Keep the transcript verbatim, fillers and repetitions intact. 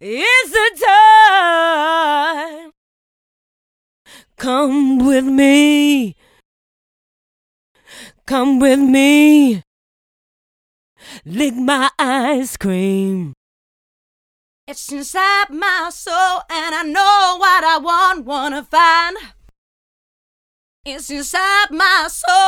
It's the time. Come with me. Come with me. Lick my ice cream. It's inside my soul, and I know what I want, wanna find. It's inside my soul.